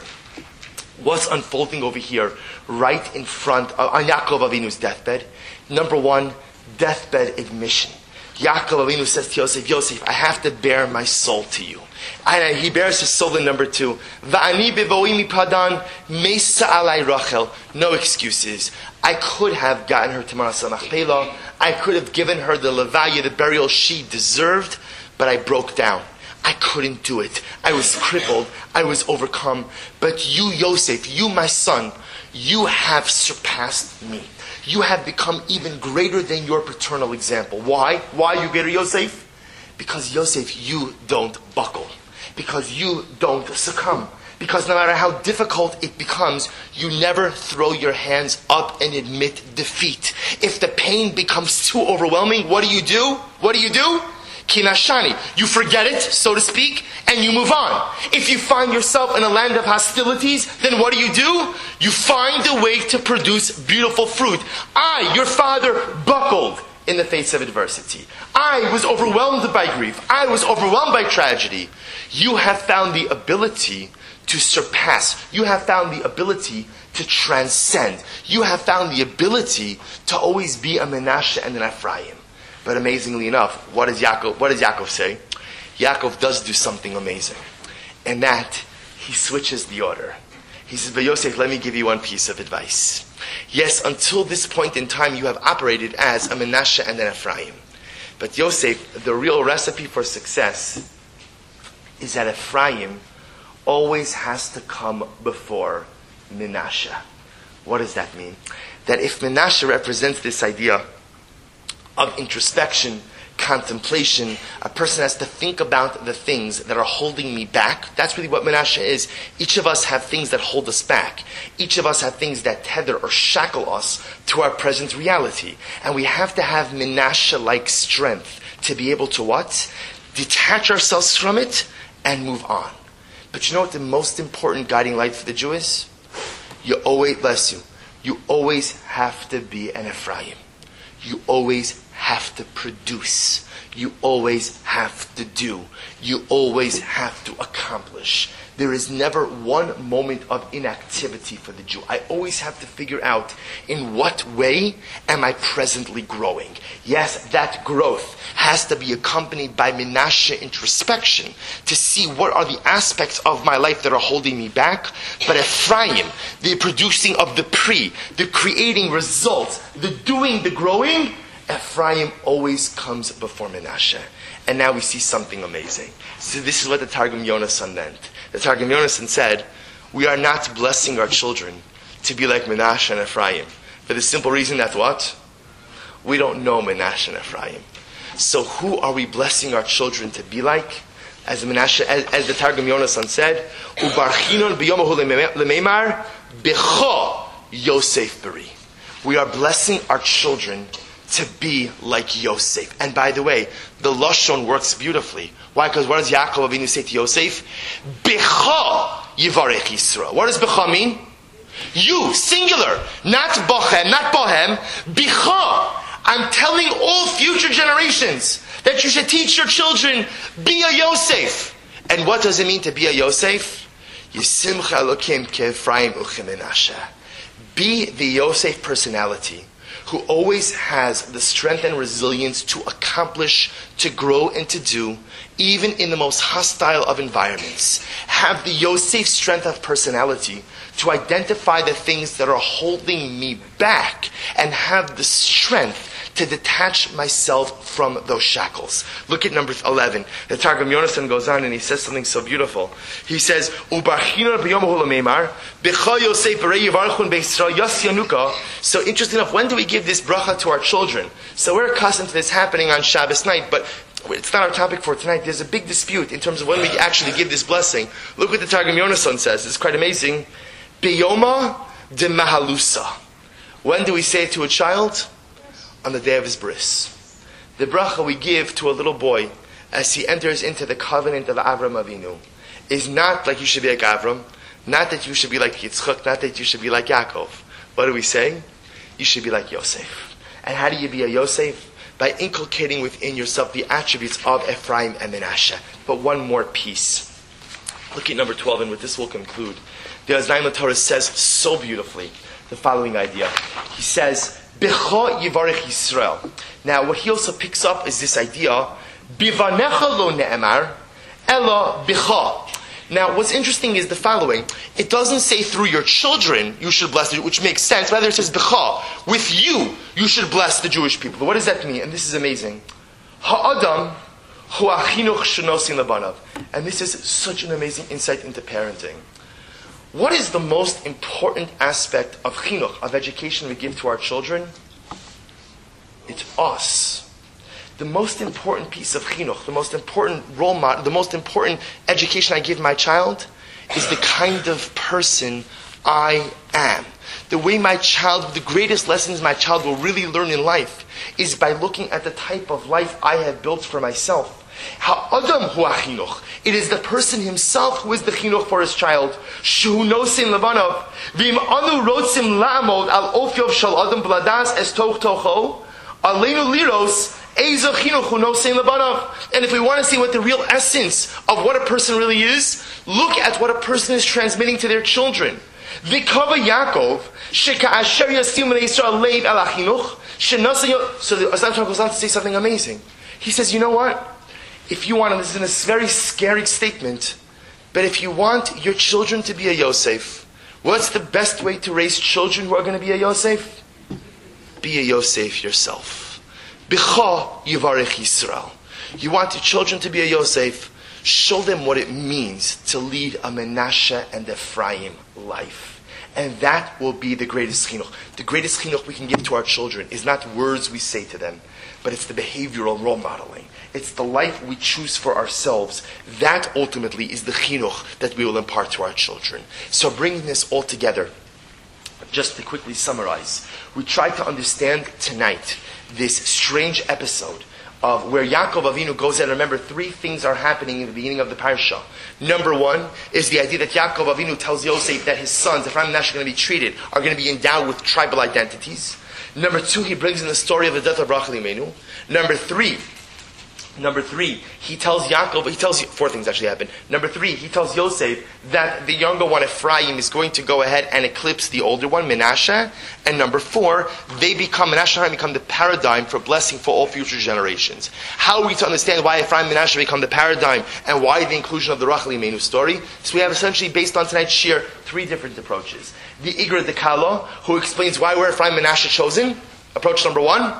What's unfolding over here right in front of on Yaakov Avinu's deathbed? Number one, deathbed admission. Yaakov Avinu says to Yosef, Yosef, I have to bare my soul to you. And he bears his soul in number two. Va'ani bevo'i mipadan mesa alai Rachel. No excuses. I could have gotten her to Ma'aseh Machpelah. I could have given her the levaya, the burial she deserved, but I broke down. I couldn't do it. I was crippled. I was overcome. But you, Yosef, you, my son, you have surpassed me. You have become even greater than your paternal example. Why? Why are you greater, Yosef? Because, Yosef, you don't buckle. Because you don't succumb. Because no matter how difficult it becomes, you never throw your hands up and admit defeat. If the pain becomes too overwhelming, what do you do? What do you do? Kinashani. You forget it, so to speak, and you move on. If you find yourself in a land of hostilities, then what do? You find a way to produce beautiful fruit. I, your father, buckled in the face of adversity. I was overwhelmed by grief. I was overwhelmed by tragedy. You have found the ability to surpass. You have found the ability to transcend. You have found the ability to always be a Menashe and an Ephraim. But amazingly enough, what does Yaakov say? Yaakov does do something amazing. And that, he switches the order. He says, but Yosef, let me give you one piece of advice. Yes, until this point in time, you have operated as a Menashe and an Ephraim. But Yosef, the real recipe for success is that Ephraim always has to come before Menashe. What does that mean? That if Menashe represents this idea of introspection, contemplation, a person has to think about the things that are holding me back. That's really what Menashe is. Each of us have things that hold us back. Each of us have things that tether or shackle us to our present reality. And we have to have Menashe-like strength to be able to what? Detach ourselves from it and move on. But you know what the most important guiding light for the Jew is? You always, bless you, you always have to be an Ephraim. You always have to produce. You always have to do. You always have to accomplish. There is never one moment of inactivity for the Jew. I always have to figure out in what way am I presently growing. Yes, that growth has to be accompanied by Menashe introspection to see what are the aspects of my life that are holding me back. But Ephraim, the producing of the the creating results, the doing, the growing, Ephraim always comes before Menashe. And now we see something amazing. So this is what the Targum Yonasan meant. The Targum Yonasan said, we are not blessing our children to be like Menashe and Ephraim. For the simple reason that what? We don't know Menashe and Ephraim. So who are we blessing our children to be like? As Menashe, as the Targum Yonasan said, Ubarchinon b'yomahu lemeimar b'cho Yosef beri. We are blessing our children to be like Yosef. And by the way, the Lashon works beautifully. Why? Because what does Yaakov Avinu say to Yosef? B'cha yivarech Yisrael. What does b'cha mean? You, singular. Not bochem, not bohem. B'cha. I'm telling all future generations that you should teach your children, be a Yosef. And what does it mean to be a Yosef? Yisimcha Elokim ke'Ephraim u'chem Menashe. Be the Yosef personality who always has the strength and resilience to accomplish, to grow, and to do, even in the most hostile of environments. Have the Yosef strength of personality to identify the things that are holding me back and have the strength to detach myself from those shackles. Look at number 11. The Targum Yonasan goes on and he says something so beautiful. He says, so interesting enough, when do we give this bracha to our children? So we're accustomed to this happening on Shabbos night, but it's not our topic for tonight. There's a big dispute in terms of when we actually give this blessing. Look what the Targum Yonasan says. It's quite amazing. Biyoma de Mahalusa. When do we say it to a child? On the day of his bris. The bracha we give to a little boy as he enters into the covenant of Avram Avinu is not like you should be like Avram, not that you should be like Yitzchak, not that you should be like Yaakov. What do we say? You should be like Yosef. And how do you be a Yosef? By inculcating within yourself the attributes of Ephraim and Menashe. But one more piece. Look at number 12, and with this we'll conclude. The Oznaim Torah says so beautifully the following idea. He says, B'cha yivarech Yisrael. Now, what he also picks up is this idea, Bivanecha lo ne'emar, ela b'cha. Now, what's interesting is the following. It doesn't say through your children you should bless the, which makes sense. Rather, it says b'cha. With you should bless the Jewish people. But what does that mean? And this is amazing. Ha'adam hu achinuch shenosin lebanav. And this is such an amazing insight into parenting. What is the most important aspect of chinuch, of education we give to our children? It's us. The most important piece of chinuch, the most important role model, the most important education I give my child is the kind of person I am. The way my child, the greatest lessons my child will really learn in life is by looking at the type of life I have built for myself. Ha'adam hu achinuch. It is the person himself who is the chinuch for his child. Shu nosim lebanav. V'im anu rotzim la'amod al ofyov shal adam bladas es toch tocho. Aleinu liros ezo chinuch hu nosim lebanav. And if we want to see what the real essence of what a person really is, look at what a person is transmitting to their children. V'kava Yaakov sheka'asher yasim le'Yisrael leiv al achinuch shenasa. So the Oznaim Torah goes on to say something amazing. He says, you know what? If you want, and this is a very scary statement, but if you want your children to be a Yosef, what's the best way to raise children who are going to be a Yosef? Be a Yosef yourself. B'cha yivarech Yisrael. You want your children to be a Yosef, show them what it means to lead a Menashe and Ephraim life. And that will be the greatest chinuch. The greatest chinuch we can give to our children is not words we say to them, but it's the behavioral role modeling. It's the life we choose for ourselves. That ultimately is the chinuch that we will impart to our children. So bringing this all together, just to quickly summarize, we tried to understand tonight this strange episode of where Yaakov Avinu goes and remember, three things are happening in the beginning of the parsha. Number one is the idea that Yaakov Avinu tells Yosef that his sons, Ephraim and Manasseh, are going to be treated, are going to be endowed with tribal identities. Number two, he brings in the story of the death of Rachel Imenu. Number three, he tells four things actually happen. Number three, he tells Yosef that the younger one, Ephraim, is going to go ahead and eclipse the older one, Manasseh. And number four, Manasseh and become the paradigm for blessing for all future generations. How are we to understand why Ephraim and Manasseh become the paradigm and why the inclusion of the Rachel Imenu story? So we have essentially, based on tonight's shir, three different approaches. The Igra de Kalo, who explains why were Ephraim and Manasseh chosen. Approach number one,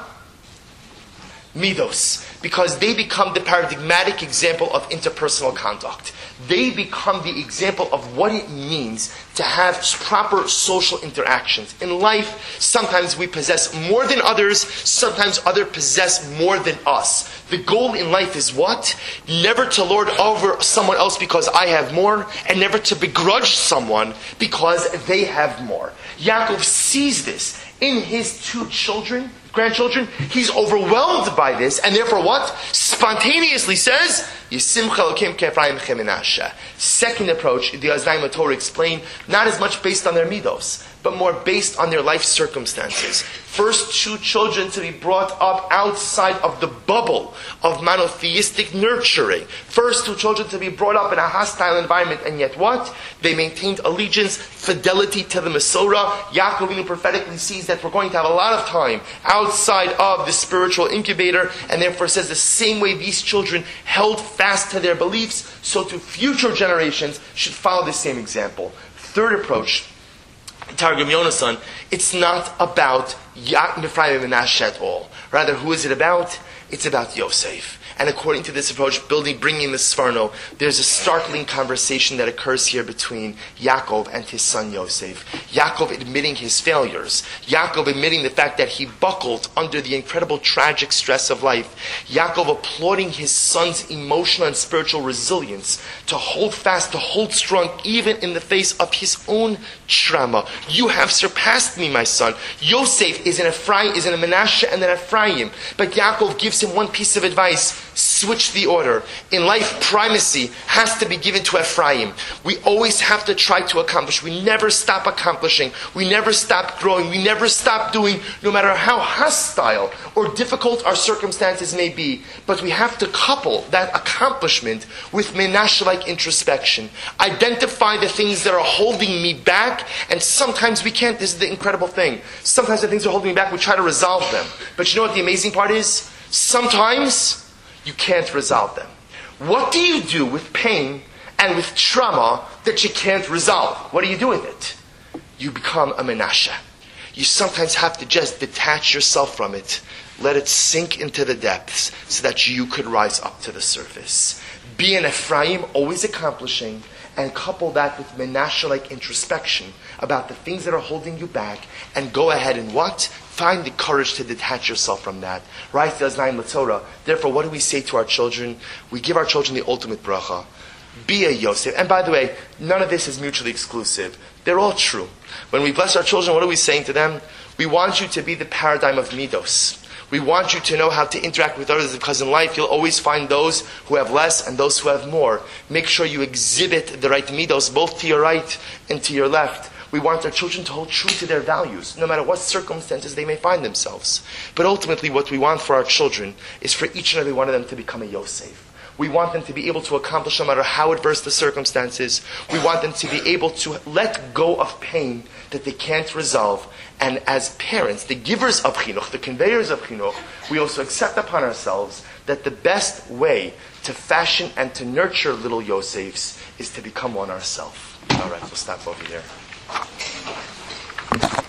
Midos. Because they become the paradigmatic example of interpersonal conduct. They become the example of what it means to have proper social interactions. In life, sometimes we possess more than others, sometimes others possess more than us. The goal in life is what? Never to lord over someone else because I have more, and never to begrudge someone because they have more. Yaakov sees this in his two grandchildren. He's overwhelmed by this, and therefore what? Spontaneously says, Yisimcha Elokim ke'Ephraim ke'Menashe. Second approach, the Aznaim Torah explain, not as much based on their midos, but more based on their life circumstances. First two children to be brought up outside of the bubble of monotheistic nurturing. First two children to be brought up in a hostile environment, and yet what? They maintained allegiance, fidelity to the Masorah. Yaakov Avinu prophetically sees that we're going to have a lot of time outside of the spiritual incubator, and therefore says the same way these children held fast to their beliefs, so to future generations should follow the same example. Third approach, Targum Yonasan, it's not about Ephraim and Manasseh at all. Rather, who is it about? It's about Yosef. And according to this approach, bringing the Sforno, there's a startling conversation that occurs here between Yaakov and his son Yosef. Yaakov admitting his failures. Yaakov admitting the fact that he buckled under the incredible tragic stress of life. Yaakov applauding his son's emotional and spiritual resilience to hold fast, to hold strong, even in the face of his own trauma. You have surpassed me, my son. Yosef is in a Manasseh and an Ephraim. But Yaakov gives him one piece of advice. Switch the order. In life, primacy has to be given to Ephraim. We always have to try to accomplish. We never stop accomplishing. We never stop growing. We never stop doing, no matter how hostile or difficult our circumstances may be. But we have to couple that accomplishment with Menashe-like introspection. Identify the things that are holding me back, and sometimes we can't. This is the incredible thing. Sometimes the things that are holding me back, we try to resolve them. But you know what the amazing part is? Sometimes you can't resolve them. What do you do with pain and with trauma that you can't resolve? What do you do with it? You become a Menashe. You sometimes have to just detach yourself from it, let it sink into the depths so that you could rise up to the surface. Be an Ephraim, always accomplishing, and couple that with Menashe-like introspection about the things that are holding you back, and go ahead and what? Find the courage to detach yourself from that. Right? Therefore, what do we say to our children? We give our children the ultimate bracha. Be a Yosef. And by the way, none of this is mutually exclusive. They're all true. When we bless our children, what are we saying to them? We want you to be the paradigm of Midos. We want you to know how to interact with others, because in life you'll always find those who have less and those who have more. Make sure you exhibit the right Midos, both to your right and to your left. We want our children to hold true to their values, no matter what circumstances they may find themselves. But ultimately what we want for our children is for each and every one of them to become a Yosef. We want them to be able to accomplish no matter how adverse the circumstances. We want them to be able to let go of pain that they can't resolve. And as parents, the givers of chinuch, the conveyors of chinuch, we also accept upon ourselves that the best way to fashion and to nurture little Yosefs is to become one ourselves. All right, we'll stop over here.